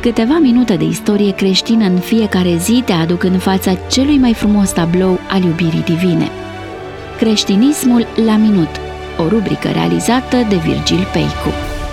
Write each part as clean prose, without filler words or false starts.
Câteva minute de istorie creștină în fiecare zi te aduc în fața celui mai frumos tablou al iubirii divine. Creștinismul la minut, o rubrică realizată de Virgil Peicu.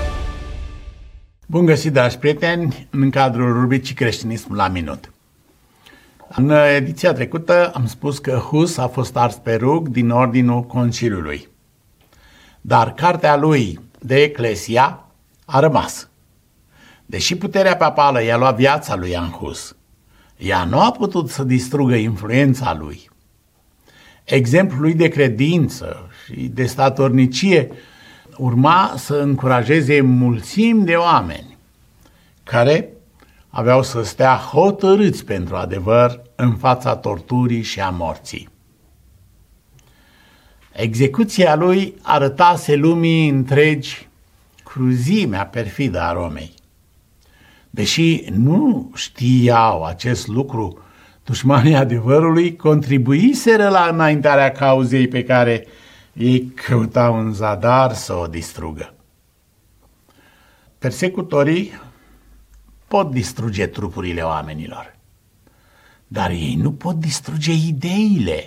Bun găsit, dragi prieteni, în cadrul rubricii Creștinismul la minut. În ediția trecută am spus că Hus a fost ars pe rug din ordinul conciliului. Dar cartea lui de Eclesia a rămas. Deși puterea papală i-a luat viața lui Ioan Hus, ea nu a putut să distrugă influența lui. Exemplul lui de credință și de statornicie urma să încurajeze mulțimi de oameni care aveau să stea hotărâți pentru adevăr în fața torturii și a morții. Execuția lui arătase lumii întregi cruzimea perfidă a Romei. Deși nu știau acest lucru, dușmanii adevărului contribuiseră la înaintarea cauzei pe care ei căutau în zadar să o distrugă. Persecutorii pot distruge trupurile oamenilor, dar ei nu pot distruge ideile.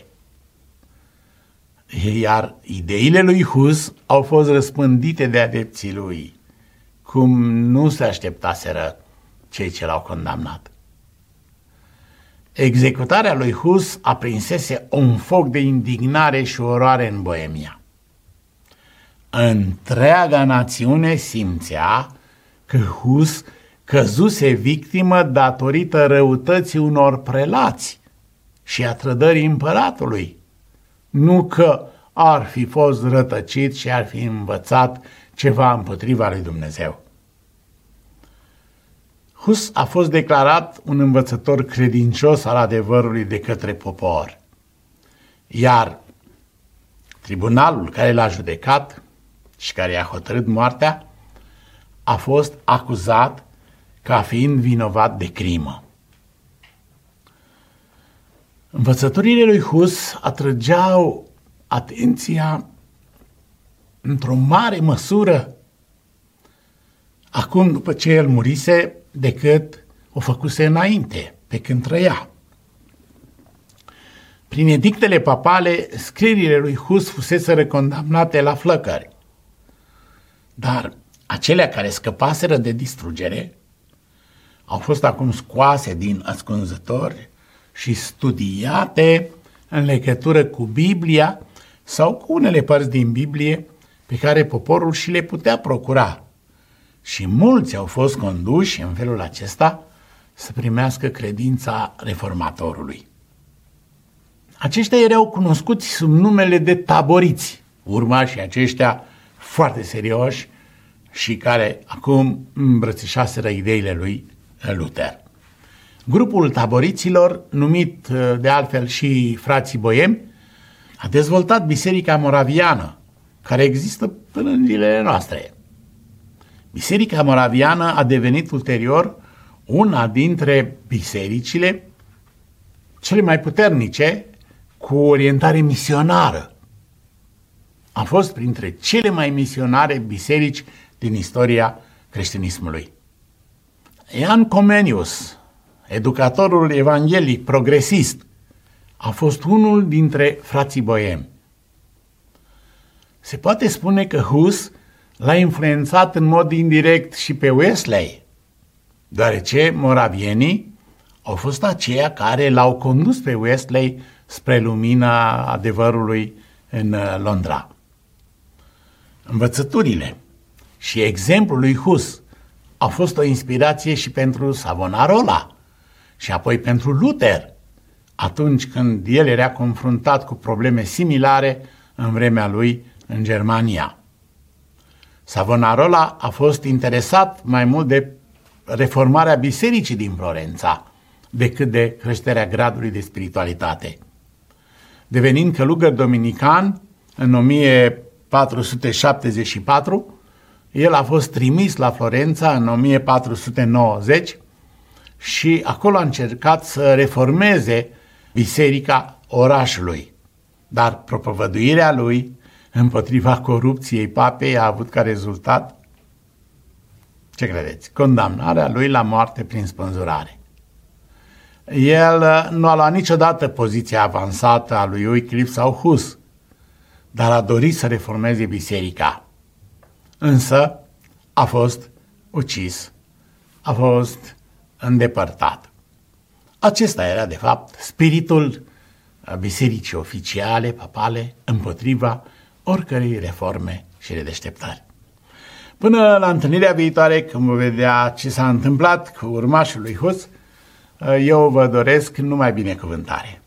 Iar ideile lui Hus au fost răspândite de adepții lui, cum nu se așteptaseră cei ce l-au condamnat. Executarea lui Hus aprinsese un foc de indignare și oroare în Boemia. Întreaga națiune simțea că Hus căzuse victimă datorită răutății unor prelați și a trădării împăratului, nu că ar fi fost rătăcit și ar fi învățat ceva împotriva lui Dumnezeu. Hus a fost declarat un învățător credincios al adevărului de către popor, iar tribunalul care l-a judecat și care i-a hotărât moartea a fost acuzat ca fiind vinovat de crimă. Învățăturile lui Hus atrăgeau atenția într-o mare măsură acum după ce el murise decât o făcuse înainte, pe când trăia. Prin edictele papale, scrierile lui Hus fuseseră condamnate la flăcări, dar acelea care scăpaseră de distrugere au fost acum scoase din ascunzători și studiate în legătură cu Biblia sau cu unele părți din Biblie pe care poporul și le putea procura. Și mulți au fost conduși în felul acesta să primească credința reformatorului. Aceștia erau cunoscuți sub numele de taboriți, urmașii aceștia foarte serioși și care acum îmbrățișaseră ideile lui Luther. Grupul taboriților, numit de altfel și frații boemi, a dezvoltat Biserica Moraviană, care există până în zilele noastre. Biserica Moraviană a devenit ulterior una dintre bisericile cele mai puternice cu orientare misionară. A fost printre cele mai misionare biserici din istoria creștinismului. Ioan Comenius, educatorul evanghelic progresist, a fost unul dintre frații boemi. Se poate spune că Hus l-a influențat în mod indirect și pe Wesley, deoarece moravienii au fost aceia care l-au condus pe Wesley spre lumina adevărului în Londra. Învățăturile și exemplul lui Hus a fost o inspirație și pentru Savonarola și apoi pentru Luther, atunci când el era confruntat cu probleme similare în vremea lui în Germania. Savonarola a fost interesat mai mult de reformarea bisericii din Florența decât de creșterea gradului de spiritualitate. Devenind călugăr dominican în 1474, el a fost trimis la Florența în 1490 și acolo a încercat să reformeze biserica orașului. Dar propovăduirea lui împotriva corupției papei a avut ca rezultat Ce credeți? Condamnarea lui la moarte prin spânzurare. El nu a luat niciodată poziția avansată a lui Wycliffe sau Hus, dar a dorit să reformeze biserica. Însă a fost ucis, a fost îndepărtat. Acesta era, de fapt, spiritul bisericii oficiale, papale, împotriva oricărei reforme și redeșteptări. Până la întâlnirea viitoare, când vom vedea ce s-a întâmplat cu urmașul lui Hus, eu vă doresc numai binecuvântare.